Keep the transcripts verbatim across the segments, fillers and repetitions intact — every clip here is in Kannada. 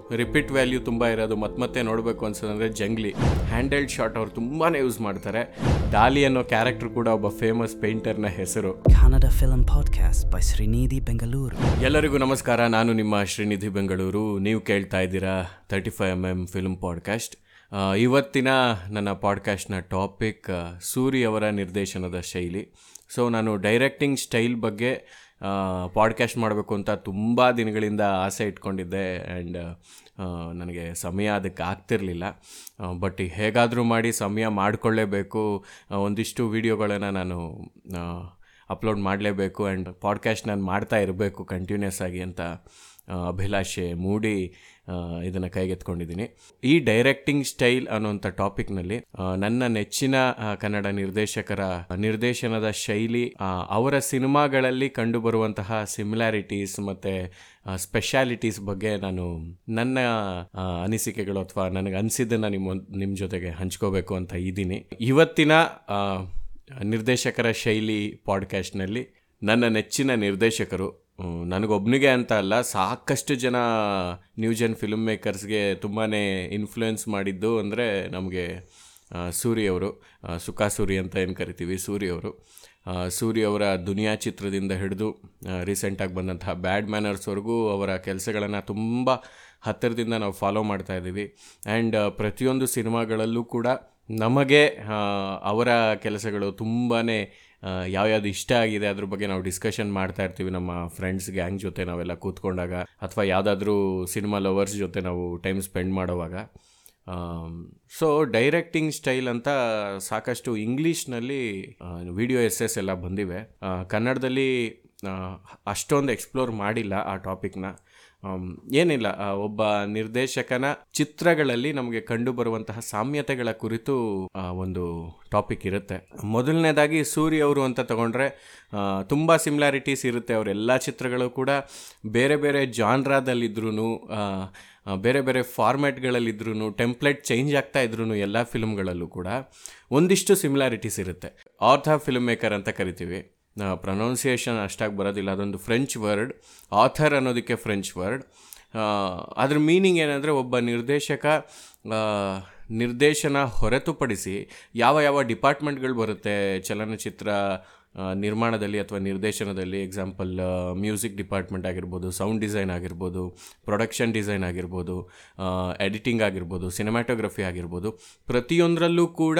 ರಿಪೀಟ್ ವ್ಯಾಲ್ಯೂ ತುಂಬ ಇರೋದು ಮತ್ತೆ ಮತ್ತೆ ನೋಡಬೇಕು ಅನ್ಸೋದಂದರೆ ಜಂಗ್ಲಿ. ಹ್ಯಾಂಡೆಲ್ಡ್ ಶಾಟ್ ಅವ್ರು ತುಂಬಾ ಯೂಸ್ ಮಾಡ್ತಾರೆ. ಡಾಲಿ ಅನ್ನೋ ಕ್ಯಾರೆಕ್ಟರ್ ಕೂಡ ಒಬ್ಬ ಫೇಮಸ್ ಪೇಂಟರ್ನ ಹೆಸರು. Kannada film podcast by Srinidhi Bengaluru. ಎಲ್ಲರಿಗೂ ನಮಸ್ಕಾರ, ನಾನು ನಿಮ್ಮ ಶ್ರೀನಿಧಿ ಬೆಂಗಳೂರು. ನೀವು ಕೇಳ್ತಾ ಇದ್ದೀರಾ thirty five M M film podcast. ಇವತ್ತಿನ ನನ್ನ ಪಾಡ್ಕಾಸ್ಟ್ನ ಟಾಪಿಕ್ ಸೂರಿ ಅವರ ನಿರ್ದೇಶನದ ಶೈಲಿ. ಸೊ ನಾನು ಡೈರೆಕ್ಟಿಂಗ್ ಸ್ಟೈಲ್ ಬಗ್ಗೆ ಪಾಡ್ಕಾಸ್ಟ್ ಮಾಡಬೇಕು ಅಂತ ತುಂಬ ದಿನಗಳಿಂದ ಆಸೆ ಇಟ್ಕೊಂಡಿದ್ದೆ. ಆ್ಯಂಡ್ ನನಗೆ ಸಮಯ ಅದಕ್ಕೆ ಆಗ್ತಿರಲಿಲ್ಲ. ಬಟ್ ಹೇಗಾದರೂ ಮಾಡಿ ಸಮಯ ಮಾಡಿಕೊಳ್ಳೇಬೇಕು. ಒಂದಿಷ್ಟು ವೀಡಿಯೋಗಳನ್ನು ನಾನು ಅಪ್ಲೋಡ್ ಮಾಡಲೇಬೇಕು ಆ್ಯಂಡ್ ಪಾಡ್ಕಾಸ್ಟ್ ನಾನು ಮಾಡ್ತಾ ಇರಬೇಕು ಕಂಟಿನ್ಯೂಸ್ ಆಗಿ ಅಂತ ಅಭಿಲಾಷೆ ಮೂಡಿ ಇದನ್ನು ಕೈಗೆತ್ಕೊಂಡಿದ್ದೀನಿ. ಈ ಡೈರೆಕ್ಟಿಂಗ್ ಸ್ಟೈಲ್ ಅನ್ನುವಂಥ ಟಾಪಿಕ್ನಲ್ಲಿ ನನ್ನ ನೆಚ್ಚಿನ ಕನ್ನಡ ನಿರ್ದೇಶಕರ ನಿರ್ದೇಶನದ ಶೈಲಿ, ಅವರ ಸಿನಿಮಾಗಳಲ್ಲಿ ಕಂಡುಬರುವಂತಹ ಸಿಮಿಲಾರಿಟೀಸ್ ಮತ್ತು ಸ್ಪೆಷಾಲಿಟೀಸ್ ಬಗ್ಗೆ ನಾನು ನನ್ನ ಅನಿಸಿಕೆಗಳು ಅಥವಾ ನನಗೆ ಅನಿಸಿದ್ದನ್ನು ನಿಮ್ಮ ನಿಮ್ಮ ಜೊತೆಗೆ ಹಂಚ್ಕೋಬೇಕು ಅಂತ ಇದ್ದೀನಿ. ಇವತ್ತಿನ ನಿರ್ದೇಶಕರ ಶೈಲಿ ಪಾಡ್ಕಾಸ್ಟ್ನಲ್ಲಿ ನನ್ನ ನೆಚ್ಚಿನ ನಿರ್ದೇಶಕರು, ನನಗೊಬ್ಬನಿಗೆ ಅಂತ ಅಲ್ಲ, ಸಾಕಷ್ಟು ಜನ ನ್ಯೂ ಜನ್ ಫಿಲ್ಮ್ ಮೇಕರ್ಸ್ಗೆ ತುಂಬಾ ಇನ್ಫ್ಲೂಯೆನ್ಸ್ ಮಾಡಿದ್ದು ಅಂದರೆ ನಮಗೆ ಸೂರಿ ಅವರು, ಸುಖಾ ಸೂರಿ ಅಂತ ಏನು ಕರಿತೀವಿ, ಸೂರಿ ಅವರು. ಸೂರಿ ಅವರ ದುನಿಯಾ ಚಿತ್ರದಿಂದ ಹಿಡಿದು ರೀಸೆಂಟಾಗಿ ಬಂದಂತಹ ಬ್ಯಾಡ್ ಮ್ಯಾನರ್ಸ್ವರೆಗೂ ಅವರ ಕೆಲಸಗಳನ್ನು ತುಂಬ ಹತ್ತಿರದಿಂದ ನಾವು ಫಾಲೋ ಮಾಡ್ತಾ ಇದ್ದೀವಿ. ಆ್ಯಂಡ್ ಪ್ರತಿಯೊಂದು ಸಿನಿಮಾಗಳಲ್ಲೂ ಕೂಡ ನಮಗೆ ಅವರ ಕೆಲಸಗಳು ತುಂಬಾ ಯಾವ್ಯಾವ್ದು ಇಷ್ಟ ಆಗಿದೆ ಅದ್ರ ಬಗ್ಗೆ ನಾವು ಡಿಸ್ಕಷನ್ ಮಾಡ್ತಾ ಇರ್ತೀವಿ ನಮ್ಮ ಫ್ರೆಂಡ್ಸ್ ಗ್ಯಾಂಗ್ ಜೊತೆ ನಾವೆಲ್ಲ ಕೂತ್ಕೊಂಡಾಗ, ಅಥವಾ ಯಾವುದಾದ್ರೂ ಸಿನಿಮಾ ಲವರ್ಸ್ ಜೊತೆ ನಾವು ಟೈಮ್ ಸ್ಪೆಂಡ್ ಮಾಡೋವಾಗ. ಸೊ ಡೈರೆಕ್ಟಿಂಗ್ ಸ್ಟೈಲ್ ಅಂತ ಸಾಕಷ್ಟು ಇಂಗ್ಲೀಷ್ನಲ್ಲಿ ವಿಡಿಯೋ ಎಸ್ಸೆಸ್ ಎಲ್ಲ ಬಂದಿವೆ. ಕನ್ನಡದಲ್ಲಿ ಅಷ್ಟೊಂದು ಎಕ್ಸ್ಪ್ಲೋರ್ ಮಾಡಿಲ್ಲ ಆ ಟಾಪಿಕ್ನ. ಏನಿಲ್ಲ, ಒಬ್ಬ ನಿರ್ದೇಶಕನ ಚಿತ್ರಗಳಲ್ಲಿ ನಮಗೆ ಕಂಡುಬರುವಂತಹ ಸಾಮ್ಯತೆಗಳ ಕುರಿತು ಒಂದು ಟಾಪಿಕ್ ಇರುತ್ತೆ. ಮೊದಲನೇದಾಗಿ ಸೂರಿ ಅವರು ಅಂತ ತಗೊಂಡ್ರೆ ತುಂಬ ಸಿಮಿಲಾರಿಟೀಸ್ ಇರುತ್ತೆ. ಅವರೆಲ್ಲ ಚಿತ್ರಗಳು ಕೂಡ ಬೇರೆ ಬೇರೆ ಜಾನ್ರಾದಲ್ಲಿದ್ರೂ, ಬೇರೆ ಬೇರೆ ಫಾರ್ಮ್ಯಾಟ್ಗಳಲ್ಲಿದ್ರೂ, ಟೆಂಪ್ಲೇಟ್ ಚೇಂಜ್ ಆಗ್ತಾ ಇದ್ರೂ ಎಲ್ಲ ಫಿಲ್ಮ್ಗಳಲ್ಲೂ ಕೂಡ ಒಂದಿಷ್ಟು ಸಿಮಿಲಾರಿಟೀಸ್ ಇರುತ್ತೆ. ಆರ್ಥರ್ ಫಿಲ್ಮ್ ಮೇಕರ್ ಅಂತ ಕರಿತೀವಿ. ಪ್ರೊನೌನ್ಸಿಯೇಷನ್ ಅಷ್ಟಾಗಿ ಬರೋದಿಲ್ಲ, ಅದೊಂದು ಫ್ರೆಂಚ್ ವರ್ಡ್. ಆಥರ್ ಅನ್ನೋದಕ್ಕೆ ಫ್ರೆಂಚ್ ವರ್ಡ್. ಅದ್ರ ಮೀನಿಂಗ್ ಏನಂದರೆ, ಒಬ್ಬ ನಿರ್ದೇಶಕ ನಿರ್ದೇಶನ ಹೊರತುಪಡಿಸಿ ಯಾವ ಯಾವ ಡಿಪಾರ್ಟ್ಮೆಂಟ್ಗಳು ಬರುತ್ತೆ ಚಲನಚಿತ್ರ ನಿರ್ಮಾಣದಲ್ಲಿ ಅಥವಾ ನಿರ್ದೇಶನದಲ್ಲಿ. ಎಕ್ಸಾಂಪಲ್ ಮ್ಯೂಸಿಕ್ ಡಿಪಾರ್ಟ್ಮೆಂಟ್ ಆಗಿರ್ಬೋದು, ಸೌಂಡ್ ಡಿಸೈನ್ ಆಗಿರ್ಬೋದು, ಪ್ರೊಡಕ್ಷನ್ ಡಿಸೈನ್ ಆಗಿರ್ಬೋದು, ಎಡಿಟಿಂಗ್ ಆಗಿರ್ಬೋದು, ಸಿನಿಮ್ಯಾಟೋಗ್ರಫಿ ಆಗಿರ್ಬೋದು, ಪ್ರತಿಯೊಂದರಲ್ಲೂ ಕೂಡ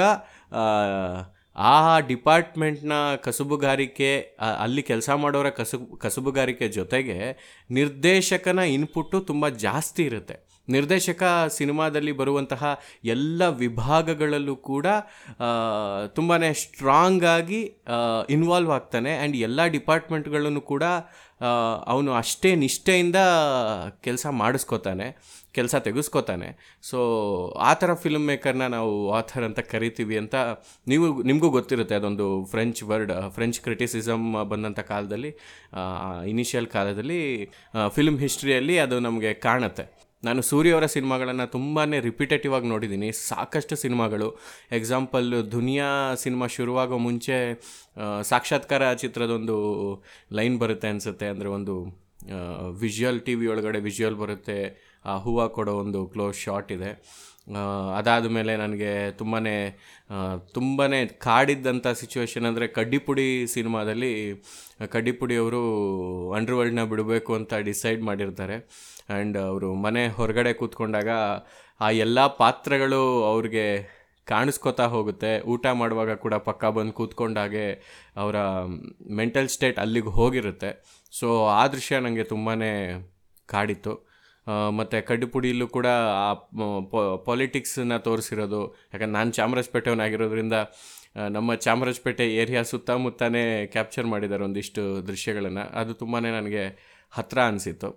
ಆ ಡಿಪಾರ್ಟ್ಮೆಂಟ್ನ ಕಸುಬುಗಾರಿಕೆ, ಅಲ್ಲಿ ಕೆಲಸ ಮಾಡೋರ ಕಸು ಕಸುಬುಗಾರಿಕೆ ಜೊತೆಗೆ ನಿರ್ದೇಶಕನ ಇನ್ಪುಟ್ಟು ತುಂಬ ಜಾಸ್ತಿ ಇರುತ್ತೆ. ನಿರ್ದೇಶಕ ಸಿನಿಮಾದಲ್ಲಿ ಬರುವಂತಹ ಎಲ್ಲ ವಿಭಾಗಗಳಲ್ಲೂ ಕೂಡ ತುಂಬಾ ಸ್ಟ್ರಾಂಗಾಗಿ ಇನ್ವಾಲ್ವ್ ಆಗ್ತಾನೆ. ಆ್ಯಂಡ್ ಎಲ್ಲ ಡಿಪಾರ್ಟ್ಮೆಂಟ್ಗಳನ್ನು ಕೂಡ ಅವನು ಅಷ್ಟೇ ನಿಷ್ಠೆಯಿಂದ ಕೆಲಸ ಮಾಡಿಸ್ಕೋತಾನೆ, ಕೆಲಸ ತೆಗೆಸ್ಕೋತಾನೆ. ಸೊ ಆ ಥರ ಫಿಲ್ಮ್ ಮೇಕರ್ನ ನಾವು ಆಥರ್ ಅಂತ ಕರಿತೀವಿ ಅಂತ ನೀವು ನಿಮಗೂ ಗೊತ್ತಿರುತ್ತೆ. ಅದೊಂದು ಫ್ರೆಂಚ್ ವರ್ಡ್. ಫ್ರೆಂಚ್ ಕ್ರಿಟಿಸಿಸಮ್ ಬಂದಂಥ ಕಾಲದಲ್ಲಿ, ಇನಿಷಿಯಲ್ ಕಾಲದಲ್ಲಿ ಫಿಲ್ಮ್ ಹಿಸ್ಟ್ರಿಯಲ್ಲಿ ಅದು ನಮಗೆ ಕಾಣುತ್ತೆ. ನಾನು ಸೂರ್ಯವರ ಸಿನಿಮಾಗಳನ್ನು ತುಂಬಾ ರಿಪಿಟೇಟಿವ್ ಆಗಿ ನೋಡಿದ್ದೀನಿ, ಸಾಕಷ್ಟು ಸಿನಿಮಾಗಳು. ಎಕ್ಸಾಂಪಲ್, ದುನಿಯಾ ಸಿನಿಮಾ ಶುರುವಾಗೋ ಮುಂಚೆ ಸಾಕ್ಷಾತ್ಕಾರ ಚಿತ್ರದೊಂದು ಲೈನ್ ಬರುತ್ತೆ ಅನಿಸುತ್ತೆ. ಅಂದರೆ ಒಂದು ವಿಜುವಲ್, ಟಿ ವಿ ಒಳಗಡೆ ವಿಜುವಲ್ ಬರುತ್ತೆ, ಆ ಹೂವು ಕೊಡೋ ಒಂದು ಕ್ಲೋಸ್ ಶಾಟ್ ಇದೆ. ಅದಾದ ಮೇಲೆ ನನಗೆ ತುಂಬಾ ತುಂಬಾ ಕಾಡಿದ್ದಂಥ ಸಿಚುವೇಶನ್ ಅಂದರೆ ಕಡ್ಡಿಪುಡಿ ಸಿನಿಮಾದಲ್ಲಿ ಕಡ್ಡಿಪುಡಿಯವರು ಅಂಡರ್ವರ್ಲ್ಡ್ನ ಬಿಡಬೇಕು ಅಂತ ಡಿಸೈಡ್ ಮಾಡಿರ್ತಾರೆ. ಆ್ಯಂಡ್ ಅವರು ಮನೆ ಹೊರಗಡೆ ಕೂತ್ಕೊಂಡಾಗ ಆ ಎಲ್ಲ ಪಾತ್ರಗಳು ಅವ್ರಿಗೆ ಕಾಣಿಸ್ಕೊತಾ ಹೋಗುತ್ತೆ. ಊಟ ಮಾಡುವಾಗ ಕೂಡ ಪಕ್ಕ ಬಂದು ಕೂತ್ಕೊಂಡಾಗೆ ಅವರ ಮೆಂಟಲ್ ಸ್ಟೇಟ್ ಅಲ್ಲಿಗೆ ಹೋಗಿರುತ್ತೆ. ಸೊ ಆ ದೃಶ್ಯ ನನಗೆ ತುಂಬಾ ಕಾಡಿತ್ತು. ಮತ್ತು ಕಡ್ಡಿಪುಡಿಯಲ್ಲೂ ಕೂಡ ಆ ಪಾಲಿಟಿಕ್ಸನ್ನ ತೋರಿಸಿರೋದು, ಯಾಕಂದ್ರೆ ನಾನು ಚಾಮರಾಜಪೇಟೆಯವನಾಗಿರೋದ್ರಿಂದ ನಮ್ಮ ಚಾಮರಾಜಪೇಟೆ ಏರಿಯಾ ಸುತ್ತಮುತ್ತನೇ ಕ್ಯಾಪ್ಚರ್ ಮಾಡಿದ್ದಾರೆ ಒಂದಿಷ್ಟು ದೃಶ್ಯಗಳನ್ನು. ಅದು ತುಂಬಾ ನನಗೆ ಹತ್ತಿರ ಅನಿಸಿತ್ತು.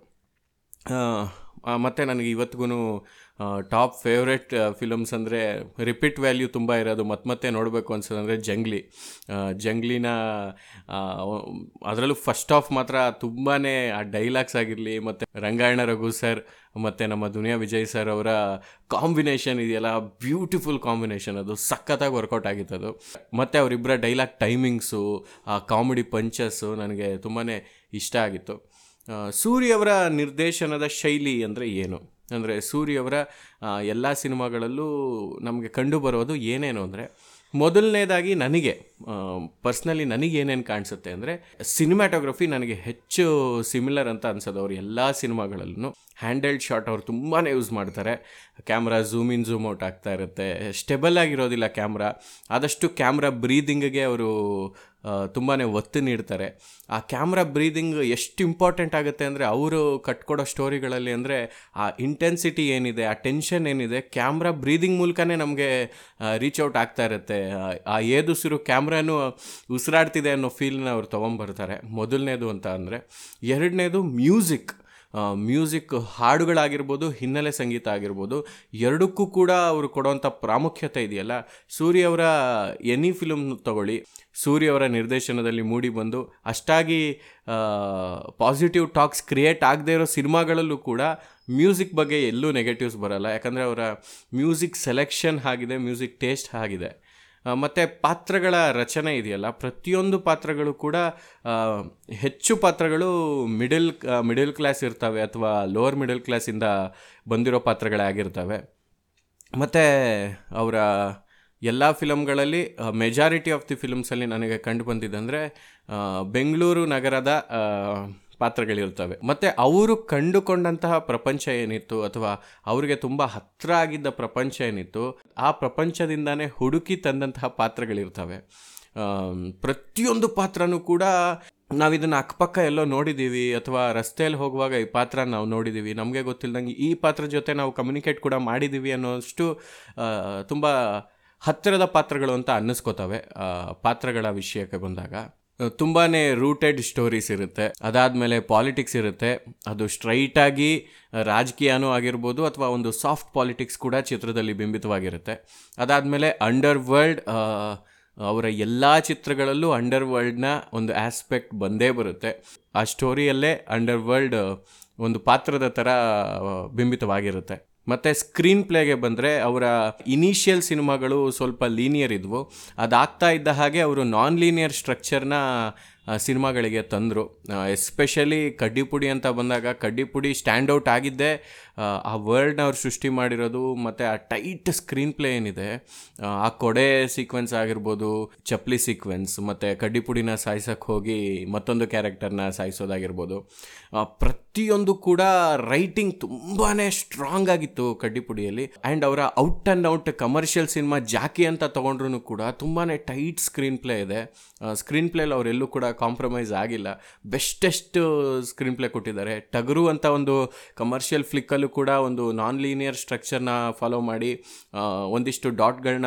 ಮತ್ತು ನನಗೆ ಇವತ್ತಿಗೂ ಟಾಪ್ ಫೇವ್ರೆಟ್ ಫಿಲಮ್ಸ್ ಅಂದರೆ ರಿಪೀಟ್ ವ್ಯಾಲ್ಯೂ ತುಂಬ ಇರೋದು ಮತ್ತೆ ಮತ್ತೆ ನೋಡಬೇಕು ಅನ್ಸೋದಂದರೆ ಜಂಗ್ಲಿ. ಜಂಗ್ಲಿನ ಅದರಲ್ಲೂ ಫಸ್ಟ್ ಆಫ್ ಮಾತ್ರ ತುಂಬಾ ಆ ಡೈಲಾಗ್ಸ್ ಆಗಿರಲಿ, ಮತ್ತು ರಂಗಾಯಣ ರಘು ಸರ್ ಮತ್ತು ನಮ್ಮ ದುನಿಯಾ ವಿಜಯ್ ಸರ್ ಅವರ ಕಾಂಬಿನೇಷನ್ ಇದೆಯಲ್ಲ, ಬ್ಯೂಟಿಫುಲ್ ಕಾಂಬಿನೇಷನ್. ಅದು ಸಖತ್ತಾಗಿ ವರ್ಕೌಟ್ ಆಗಿತ್ತು ಅದು. ಮತ್ತು ಅವರಿಬ್ಬರ ಡೈಲಾಗ್ ಟೈಮಿಂಗ್ಸು, ಆ ಕಾಮಿಡಿ ಪಂಚಸ್ಸು ನನಗೆ ತುಂಬಾ ಇಷ್ಟ ಆಗಿತ್ತು. ಸೂರಿ ಅವರ ನಿರ್ದೇಶನದ ಶೈಲಿ ಅಂದರೆ ಏನು? ಅಂದರೆ ಸೂರಿಯವರ ಎಲ್ಲ ಸಿನಿಮಾಗಳಲ್ಲೂ ನಮಗೆ ಕಂಡು ಬರೋದು ಏನೇನು ಅಂದರೆ, ಮೊದಲನೇದಾಗಿ ನನಗೆ ಪರ್ಸ್ನಲಿ ನನಗೆ ಏನೇನು ಕಾಣಿಸುತ್ತೆ ಅಂದರೆ, ಸಿನಿಮ್ಯಾಟೋಗ್ರಫಿ ನನಗೆ ಹೆಚ್ಚು ಸಿಮಿಲರ್ ಅಂತ ಅನ್ಸೋದು. ಅವ್ರು ಎಲ್ಲ ಸಿನಿಮಾಗಳಲ್ಲೂ ಹ್ಯಾಂಡೆಲ್ಡ್ ಶಾಟ್ ಅವ್ರು ತುಂಬಾ ಯೂಸ್ ಮಾಡ್ತಾರೆ. Camera zoom in zoom out ಆಗ್ತಾ ಇರುತ್ತೆ, ಸ್ಟೆಬಲ್ ಆಗಿರೋದಿಲ್ಲ ಕ್ಯಾಮ್ರಾ. ಆದಷ್ಟು ಕ್ಯಾಮ್ರಾ ಬ್ರೀದಿಂಗ್ಗೆ ಅವರು ತುಂಬಾ ಒತ್ತು ನೀಡ್ತಾರೆ. ಆ ಕ್ಯಾಮ್ರಾ ಬ್ರೀದಿಂಗ್ ಎಷ್ಟು ಇಂಪಾರ್ಟೆಂಟ್ ಆಗುತ್ತೆ ಅಂದರೆ, ಅವರು ಕಟ್ಕೊಡೋ ಸ್ಟೋರಿಗಳಲ್ಲಿ ಅಂದರೆ ಆ ಇಂಟೆನ್ಸಿಟಿ ಏನಿದೆ, ಆ ಟೆನ್ಷನ್ ಏನಿದೆ, ಕ್ಯಾಮ್ರಾ ಬ್ರೀದಿಂಗ್ ಮೂಲಕನೇ ನಮಗೆ ರೀಚ್ ಔಟ್ ಆಗ್ತಾ ಇರುತ್ತೆ. ಆ ಏದುಸಿರು ಕ್ಯಾಮ್ರಾನು ಉಸಿರಾಡ್ತಿದೆ ಅನ್ನೋ ಫೀಲ್ನ ಅವ್ರು ತೊಗೊಂಬರ್ತಾರೆ, ಮೊದಲನೇದು ಅಂತ ಅಂದರೆ. ಎರಡನೇದು ಮ್ಯೂಸಿಕ್. ಮ್ಯೂಸಿಕ್ ಹಾಡುಗಳಾಗಿರ್ಬೋದು, ಹಿನ್ನೆಲೆ ಸಂಗೀತ ಆಗಿರ್ಬೋದು, ಎರಡಕ್ಕೂ ಕೂಡ ಅವರು ಕೊಡುವಂಥ ಪ್ರಾಮುಖ್ಯತೆ ಇದೆಯಲ್ಲ. ಸೂರಿಯವರ ಎನಿ ಫಿಲ್ಮ್ ತಗೊಳ್ಳಿ, ಸೂರಿಯವರ ನಿರ್ದೇಶನದಲ್ಲಿ ಮೂಡಿ ಬಂದು ಅಷ್ಟಾಗಿ ಪಾಸಿಟಿವ್ ಟಾಕ್ಸ್ ಕ್ರಿಯೇಟ್ ಆಗದೇ ಇರೋ ಸಿನಿಮಾಗಳಲ್ಲೂ ಕೂಡ ಮ್ಯೂಸಿಕ್ ಬಗ್ಗೆ ಎಲ್ಲೂ ನೆಗೆಟಿವ್ಸ್ ಬರೋಲ್ಲ. ಯಾಕಂದರೆ ಅವರ ಮ್ಯೂಸಿಕ್ ಸೆಲೆಕ್ಷನ್ ಆಗಿದೆ, ಮ್ಯೂಸಿಕ್ ಟೇಸ್ಟ್ ಆಗಿದೆ. ಮತ್ತು ಪಾತ್ರಗಳ ರಚನೆ ಇದೆಯಲ್ಲ, ಪ್ರತಿಯೊಂದು ಪಾತ್ರಗಳು ಕೂಡ ಹೆಚ್ಚು ಪಾತ್ರಗಳು ಮಿಡಲ್ ಮಿಡಲ್ ಕ್ಲಾಸ್ ಇರ್ತವೆ ಅಥವಾ ಲೋವರ್ ಮಿಡಲ್ ಕ್ಲಾಸಿಂದ ಬಂದಿರೋ ಪಾತ್ರಗಳೇ ಆಗಿರ್ತವೆ. ಮತ್ತು ಅವರ ಎಲ್ಲ ಫಿಲಮ್ಗಳಲ್ಲಿ ಮೆಜಾರಿಟಿ ಆಫ್ ದಿ ಫಿಲಮ್ಸಲ್ಲಿ ನನಗೆ ಕಂಡು ಬಂದಿದ್ದಂದರೆ ಬೆಂಗಳೂರು ನಗರದ ಪಾತ್ರಗಳಿರ್ತವೆ. ಮತ್ತು ಅವರು ಕಂಡುಕೊಂಡಂತಹ ಪ್ರಪಂಚ ಏನಿತ್ತು ಅಥವಾ ಅವರಿಗೆ ತುಂಬ ಹತ್ತಿರ ಆಗಿದ್ದ ಪ್ರಪಂಚ ಏನಿತ್ತು, ಆ ಪ್ರಪಂಚದಿಂದಾನೇ ಹುಡುಕಿ ತಂದಂತಹ ಪಾತ್ರಗಳಿರ್ತವೆ. ಪ್ರತಿಯೊಂದು ಪಾತ್ರನೂ ಕೂಡ ನಾವು ಇದನ್ನು ಅಕ್ಕಪಕ್ಕ ಎಲ್ಲೋ ನೋಡಿದ್ದೀವಿ ಅಥವಾ ರಸ್ತೆಯಲ್ಲಿ ಹೋಗುವಾಗ ಈ ಪಾತ್ರ ನಾವು ನೋಡಿದ್ದೀವಿ, ನಮಗೆ ಗೊತ್ತಿಲ್ಲದಂಗೆ ಈ ಪಾತ್ರ ಜೊತೆ ನಾವು ಕಮ್ಯುನಿಕೇಟ್ ಕೂಡ ಮಾಡಿದ್ದೀವಿ ಅನ್ನೋಷ್ಟು ತುಂಬ ಹತ್ತಿರದ ಪಾತ್ರಗಳು ಅಂತ ಅನ್ನಿಸ್ಕೋತವೆ. ಪಾತ್ರಗಳ ವಿಷಯಕ್ಕೆ ಬಂದಾಗ ತುಂಬಾ ರೂಟೆಡ್ ಸ್ಟೋರೀಸ್ ಇರುತ್ತೆ. ಅದಾದಮೇಲೆ ಪಾಲಿಟಿಕ್ಸ್ ಇರುತ್ತೆ, ಅದು ಸ್ಟ್ರೈಟಾಗಿ ರಾಜಕೀಯನೂ ಆಗಿರ್ಬೋದು ಅಥವಾ ಒಂದು ಸಾಫ್ಟ್ ಪಾಲಿಟಿಕ್ಸ್ ಕೂಡ ಚಿತ್ರದಲ್ಲಿ ಬಿಂಬಿತವಾಗಿರುತ್ತೆ. ಅದಾದಮೇಲೆ ಅಂಡರ್ ವರ್ಲ್ಡ್, ಅವರ ಎಲ್ಲ ಚಿತ್ರಗಳಲ್ಲೂ ಅಂಡರ್ ವರ್ಲ್ಡ್ನ ಒಂದು ಆಸ್ಪೆಕ್ಟ್ ಬಂದೇ ಬರುತ್ತೆ. ಆ ಸ್ಟೋರಿಯಲ್ಲೇ ಅಂಡರ್ ವರ್ಲ್ಡ್ ಒಂದು ಪಾತ್ರದ ಥರ ಬಿಂಬಿತವಾಗಿರುತ್ತೆ. ಮತ್ತು ಸ್ಕ್ರೀನ್ ಪ್ಲೇಗೆ ಬಂದರೆ, ಅವರ ಇನಿಷಿಯಲ್ ಸಿನಿಮಾಗಳು ಸ್ವಲ್ಪ ಲೀನಿಯರ್ ಇದ್ವು. ಅದಾಗ್ತಾ ಇದ್ದ ಹಾಗೆ ಅವರು ನಾನ್ ಲೀನಿಯರ್ ಸ್ಟ್ರಕ್ಚರ್ನ ಸಿನಿಮಾಗಳಿಗೆ ತಂದರು. ಎಸ್ಪೆಷಲಿ ಕಡ್ಡಿಪುಡಿ ಅಂತ ಬಂದಾಗ, ಕಡ್ಡಿಪುಡಿ ಸ್ಟ್ಯಾಂಡ್ ಔಟ್ ಆಗಿದ್ದೇ ಆ ವರ್ಲ್ಡ್ನ ಅವ್ರು ಸೃಷ್ಟಿ ಮಾಡಿರೋದು ಮತ್ತು ಆ ಟೈಟ್ ಸ್ಕ್ರೀನ್ ಪ್ಲೇ ಏನಿದೆ, ಆ ಕೊಡೆ ಸೀಕ್ವೆನ್ಸ್ ಆಗಿರ್ಬೋದು, ಚಪ್ಪಲಿ ಸೀಕ್ವೆನ್ಸ್, ಮತ್ತು ಕಡ್ಡಿಪುಡಿನ ಸಾಯಿಸೋಕ್ಕೆ ಹೋಗಿ ಮತ್ತೊಂದು ಕ್ಯಾರೆಕ್ಟರ್ನ ಸಾಯಿಸೋದಾಗಿರ್ಬೋದು, ಪ್ರತಿಯೊಂದು ಕೂಡ ರೈಟಿಂಗ್ ತುಂಬಾ ಸ್ಟ್ರಾಂಗ್ ಆಗಿತ್ತು ಕಡ್ಡಿಪುಡಿಯಲ್ಲಿ. ಆ್ಯಂಡ್ ಅವರ out and out commercial cinema Jackie ಅಂತ ತೊಗೊಂಡ್ರೂ ಕೂಡ ತುಂಬಾ ಟೈಟ್ ಸ್ಕ್ರೀನ್ ಪ್ಲೇ ಇದೆ. ಸ್ಕ್ರೀನ್ ಪ್ಲೇಲಿ ಅವರೆಲ್ಲೂ ಕೂಡ ಕಾಂಪ್ರಮೈಸ್ ಆಗಿಲ್ಲ, ಬೆಸ್ಟೆಸ್ಟ್ ಸ್ಕ್ರೀನ್ ಪ್ಲೇ ಕೊಟ್ಟಿದ್ದಾರೆ. ಟಗರು ಅಂತ ಒಂದು ಕಮರ್ಷಿಯಲ್ ಫ್ಲಿಕ್ಕಲ್ಲೂ ಕೂಡ ಒಂದು ನಾನ್ ಲೀನಿಯರ್ ಸ್ಟ್ರಕ್ಚರ್ನ ಫಾಲೋ ಮಾಡಿ ಒಂದಿಷ್ಟು ಡಾಟ್ಗಳನ್ನ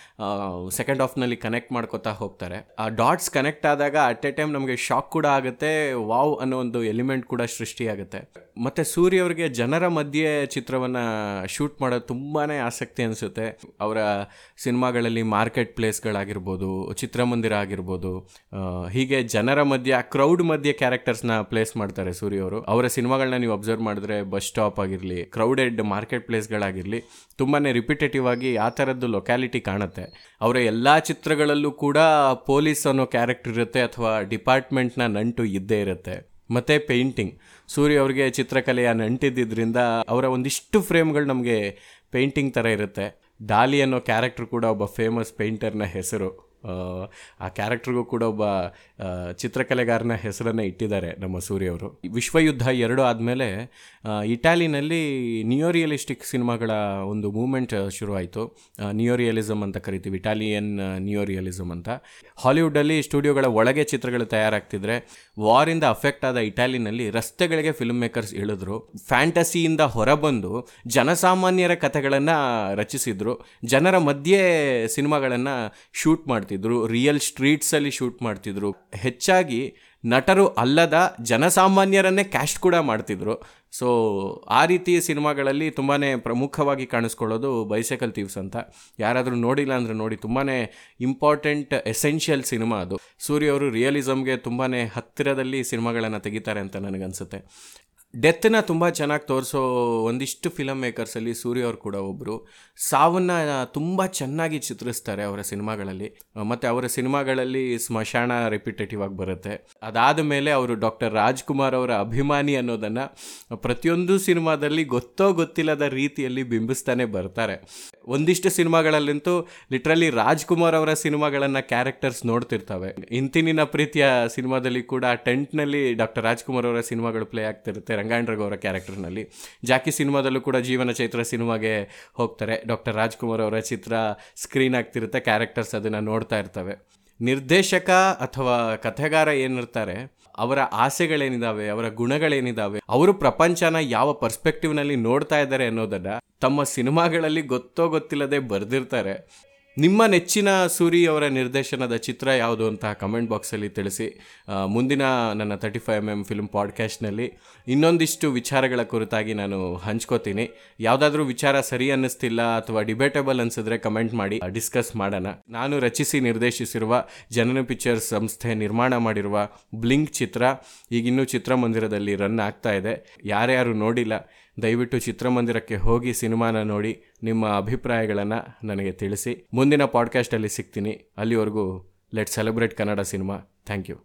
ಸೆಕೆಂಡ್ ಹಾಫ್ನಲ್ಲಿ ಕನೆಕ್ಟ್ ಮಾಡ್ಕೋತಾ ಹೋಗ್ತಾರೆ. ಆ ಡಾಟ್ಸ್ ಕನೆಕ್ಟ್ ಆದಾಗ ಅಟ್ ಎ ಟೈಮ್ ನಮಗೆ ಶಾಕ್ ಕೂಡ ಆಗುತ್ತೆ, ವಾವ್ ಅನ್ನೋ ಒಂದು ಎಲಿಮೆಂಟ್ ಕೂಡ ಸೃಷ್ಟಿಯಾಗುತ್ತೆ. ಮತ್ತು ಸೂರಿ ಅವರಿಗೆ ಜನರ ಮಧ್ಯೆ ಚಿತ್ರವನ್ನು ಶೂಟ್ ಮಾಡೋದು ತುಂಬಾ ಆಸಕ್ತಿ ಅನಿಸುತ್ತೆ. ಅವರ ಸಿನಿಮಾಗಳಲ್ಲಿ ಮಾರ್ಕೆಟ್ ಪ್ಲೇಸ್ಗಳಾಗಿರ್ಬೋದು, ಚಿತ್ರಮಂದಿರ ಆಗಿರ್ಬೋದು, ಹೀಗೆ ಜನರ ಮಧ್ಯೆ, ಕ್ರೌಡ್ ಮಧ್ಯೆ ಕ್ಯಾರೆಕ್ಟರ್ಸ್ನ ಪ್ಲೇಸ್ ಮಾಡ್ತಾರೆ ಸೂರಿ ಅವರು. ಅವರ ಸಿನಿಮಾಗಳನ್ನ ನೀವು ಅಬ್ಸರ್ವ್ ಮಾಡಿದ್ರೆ, ಬಸ್ ಸ್ಟಾಪ್ ಆಗಿರಲಿ, ಕ್ರೌಡೆಡ್ ಮಾರ್ಕೆಟ್ ಪ್ಲೇಸ್ಗಳಾಗಿರಲಿ, ತುಂಬಾ ರಿಪಿಟೇಟಿವ್ ಆಗಿ ಆ ಥರದ್ದು ಲೊಕ್ಯಾಲಿಟಿ ಕಾಣುತ್ತೆ. ಅವರ ಎಲ್ಲ ಚಿತ್ರಗಳಲ್ಲೂ ಕೂಡ ಪೊಲೀಸ್ ಅನ್ನೋ ಕ್ಯಾರೆಕ್ಟರ್ ಇರುತ್ತೆ ಅಥವಾ ಡಿಪಾರ್ಟ್ಮೆಂಟ್ನ ನಂಟು ಇದ್ದೇ ಇರುತ್ತೆ. ಮತ್ತು ಪೇಂಟಿಂಗ್, ಸೂರಿ ಅವರಿಗೆ ಚಿತ್ರಕಲೆಯ ನಂಟಿದ್ದರಿಂದ ಅವರ ಒಂದಿಷ್ಟು ಫ್ರೇಮ್ಗಳು ನಮಗೆ ಪೇಂಟಿಂಗ್ ಥರ ಇರುತ್ತೆ. ಡಾಲಿ ಅನ್ನೋ ಕ್ಯಾರೆಕ್ಟರ್ ಕೂಡ ಒಬ್ಬ ಫೇಮಸ್ ಪೇಂಟರ್ನ ಹೆಸರು. ಆ ಕ್ಯಾರೆಕ್ಟರ್ಗೂ ಕೂಡ ಒಬ್ಬ ಚಿತ್ರಕಲೆಗಾರನ ಹೆಸರನ್ನು ಇಟ್ಟಿದ್ದಾರೆ ನಮ್ಮ ಸೂರ್ಯವರು. ವಿಶ್ವಯುದ್ಧ ಎರಡು ಆದಮೇಲೆ ಇಟಾಲಿನಲ್ಲಿ ನಿಯೋ ರಿಯಲಿಸ್ಟಿಕ್ ಸಿನಿಮಾಗಳ ಒಂದು ಮೂಮೆಂಟ್ ಶುರುವಾಯಿತು. ನಿಯೋ ರಿಯಲಿಸಮ್ ಅಂತ ಕರಿತೀವಿ, ಇಟಾಲಿಯನ್ ನಿಯೋ ರಿಯಲಿಸಮ್ ಅಂತ. ಹಾಲಿವುಡ್ಡಲ್ಲಿ ಸ್ಟುಡಿಯೋಗಳ ಒಳಗೆ ಚಿತ್ರಗಳು ತಯಾರಾಗ್ತಿದ್ರೆ, ವಾರಿಂದ ಅಫೆಕ್ಟ್ ಆದ ಇಟಾಲಿನಲ್ಲಿ ರಸ್ತೆಗಳಿಗೆ ಫಿಲ್ಮ್ ಮೇಕರ್ಸ್ ಇಳಿದ್ರು. ಫ್ಯಾಂಟಸಿಯಿಂದ ಹೊರಬಂದು ಜನಸಾಮಾನ್ಯರ ಕಥೆಗಳನ್ನು ರಚಿಸಿದ್ರು. ಜನರ ಮಧ್ಯೆ ಸಿನಿಮಾಗಳನ್ನು ಶೂಟ್ ಮಾಡ್ತಿದ್ರು, ರಿಯಲ್ ಸ್ಟ್ರೀಟ್ಸಲ್ಲಿ ಶೂಟ್ ಮಾಡ್ತಿದ್ರು. ಹೆಚ್ಚಾಗಿ ನಟರು ಅಲ್ಲದ ಜನಸಾಮಾನ್ಯರನ್ನೇ ಕ್ಯಾಸ್ಟ್ ಕೂಡ ಮಾಡ್ತಿದ್ರು. ಸೊ ಆ ರೀತಿ ಸಿನಿಮಾಗಳಲ್ಲಿ ತುಂಬಾ ಪ್ರಮುಖವಾಗಿ ಕಾಣಿಸ್ಕೊಳ್ಳೋದು ಬೈಸೈಕಲ್ ಥೀವ್ಸ್ ಅಂತ. ಯಾರಾದರೂ ನೋಡಿಲ್ಲ ಅಂದರೆ ನೋಡಿ, ತುಂಬಾ ಇಂಪಾರ್ಟೆಂಟ್ ಎಸೆನ್ಷಿಯಲ್ ಸಿನಿಮಾ ಅದು. ಸೂರ್ಯ ಅವರು ರಿಯಲಿಸಮ್ಗೆ ತುಂಬಾ ಹತ್ತಿರದಲ್ಲಿ ಸಿನಿಮಾಗಳನ್ನು ತೆಗಿತಾರೆ ಅಂತ ನನಗನ್ಸುತ್ತೆ. ಡೆತ್ನ ತುಂಬ ಚೆನ್ನಾಗಿ ತೋರಿಸೋ ಒಂದಿಷ್ಟು ಫಿಲಮ್ ಮೇಕರ್ಸಲ್ಲಿ ಸೂರ್ಯ ಅವರು ಕೂಡ ಒಬ್ಬರು. ಸಾವನ್ನು ತುಂಬ ಚೆನ್ನಾಗಿ ಚಿತ್ರಿಸ್ತಾರೆ ಅವರ ಸಿನಿಮಾಗಳಲ್ಲಿ, ಮತ್ತು ಅವರ ಸಿನಿಮಾಗಳಲ್ಲಿ ಸ್ಮಶಾನ ರಿಪಿಟೇಟಿವ್ ಆಗಿ ಬರುತ್ತೆ. ಅದಾದ ಮೇಲೆ ಅವರು ಡಾಕ್ಟರ್ ರಾಜ್ಕುಮಾರ್ ಅವರ ಅಭಿಮಾನಿ ಅನ್ನೋದನ್ನು ಪ್ರತಿಯೊಂದು ಸಿನಿಮಾದಲ್ಲಿ ಗೊತ್ತೋ ಗೊತ್ತಿಲ್ಲದ ರೀತಿಯಲ್ಲಿ ಬಿಂಬಿಸ್ತಾನೆ ಬರ್ತಾರೆ. ಒಂದಿಷ್ಟು ಸಿನಿಮಾಗಳಲ್ಲಂತೂ ಲಿಟ್ರಲಿ ರಾಜ್ಕುಮಾರ್ ಅವರ ಸಿನಿಮಾಗಳನ್ನು ಕ್ಯಾರೆಕ್ಟರ್ಸ್ ನೋಡ್ತಿರ್ತವೆ. ಇಂತಿನಿನ ಪ್ರೀತಿಯ ಸಿನಿಮಾದಲ್ಲಿ ಕೂಡ ಟೆಂಟ್ನಲ್ಲಿ ಡಾಕ್ಟರ್ ರಾಜ್ಕುಮಾರ್ ಅವರ ಸಿನಿಮಾಗಳು ಪ್ಲೇ ಆಗ್ತಿರುತ್ತೆ ರಂಗಾಯಣ ರಘು ಅವರ ಕ್ಯಾರೆಕ್ಟರ್ನಲ್ಲಿ. ಜಾಕಿ ಸಿನಿಮಾದಲ್ಲೂ ಕೂಡ ಜೀವನ ಚೈತ್ರ ಸಿನಿಮಾಗೆ ಹೋಗ್ತಾರೆ, ಡಾಕ್ಟರ್ ರಾಜ್ಕುಮಾರ್ ಅವರ ಚಿತ್ರ ಸ್ಕ್ರೀನ್ ಆಗ್ತಿರುತ್ತೆ, ಕ್ಯಾರೆಕ್ಟರ್ಸ್ ಅದನ್ನು ನೋಡ್ತಾ ಇರ್ತವೆ. ನಿರ್ದೇಶಕ ಅಥವಾ ಕಥೆಗಾರ ಏನಿರ್ತಾರೆ, ಅವರ ಆಸೆಗಳೇನಿದ್ದಾವೆ, ಅವರ ಗುಣಗಳೇನಿದ್ದಾವೆ, ಅವರು ಪ್ರಪಂಚನ ಯಾವ ಪರ್ಸ್ಪೆಕ್ಟಿವ್ನಲ್ಲಿ ನೋಡ್ತಾ ಇದ್ದಾರೆ ಅನ್ನೋದನ್ನು ತಮ್ಮ ಸಿನಿಮಾಗಳಲ್ಲಿ ಗೊತ್ತೋ ಗೊತ್ತಿಲ್ಲದೆ ಬರೆದಿರ್ತಾರೆ. ನಿಮ್ಮ ನೆಚ್ಚಿನ ಸೂರಿ ಅವರ ನಿರ್ದೇಶನದ ಚಿತ್ರ ಯಾವುದು ಅಂತ ಕಮೆಂಟ್ ಬಾಕ್ಸಲ್ಲಿ ತಿಳಿಸಿ. ಮುಂದಿನ ನನ್ನ thirty five M M film ಪಾಡ್ಕಾಸ್ಟ್ನಲ್ಲಿ ಇನ್ನೊಂದಿಷ್ಟು ವಿಚಾರಗಳ ಕುರಿತಾಗಿ ನಾನು ಹಂಚ್ಕೋತೀನಿ. ಯಾವುದಾದ್ರೂ ವಿಚಾರ ಸರಿ ಅನ್ನಿಸ್ತಿಲ್ಲ ಅಥವಾ ಡಿಬೇಟೇಬಲ್ ಅನಿಸಿದ್ರೆ ಕಮೆಂಟ್ ಮಾಡಿ, ಡಿಸ್ಕಸ್ ಮಾಡೋಣ. ನಾನು ರಚಿಸಿ ನಿರ್ದೇಶಿಸಿರುವ ಜನನ ಪಿಕ್ಚರ್ಸ್ ಸಂಸ್ಥೆ ನಿರ್ಮಾಣ ಮಾಡಿರುವ ಬ್ಲಿಂಕ್ ಚಿತ್ರ ಈಗಿನ್ನೂ ಚಿತ್ರಮಂದಿರದಲ್ಲಿ ರನ್ ಆಗ್ತಾ ಇದೆ. ಯಾರ್ಯಾರು ನೋಡಿಲ್ಲ ದಯವಿಟ್ಟು ಚಿತ್ರಮಂದಿರಕ್ಕೆ ಹೋಗಿ ಸಿನಿಮಾನ ನೋಡಿ ನಿಮ್ಮ ಅಭಿಪ್ರಾಯಗಳನ್ನು ನನಗೆ ತಿಳಿಸಿ. ಮುಂದಿನ ಪಾಡ್ಕಾಸ್ಟಲ್ಲಿ ಸಿಗ್ತೀನಿ. ಅಲ್ಲಿವರೆಗೂ let celebrate Kannada cinema. Thank you.